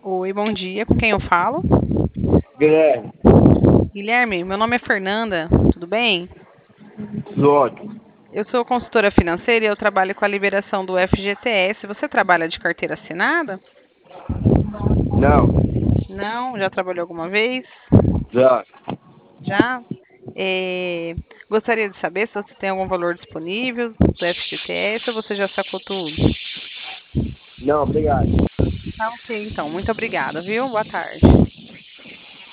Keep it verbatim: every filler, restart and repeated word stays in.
Oi, bom dia. Com quem eu falo? Guilherme, Guilherme, meu nome é Fernanda. Tudo bem? tudo ótimo. Eu sou consultora financeira e eu trabalho com a liberação do F G T S. Você trabalha de carteira assinada? Não, Não? Já trabalhou alguma vez? já. Já? É, Gostaria de saber se você tem algum valor disponível do F G T S ou você já sacou tudo? Não, obrigado. Tá ok, então. Muito obrigada, viu? Boa tarde.